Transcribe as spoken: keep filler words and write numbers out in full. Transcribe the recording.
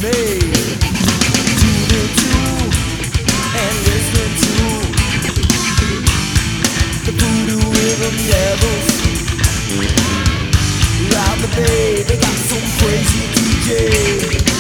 made. Tuning to and listening to the voodoo rhythm devils. Round the bay, they got some crazy D J.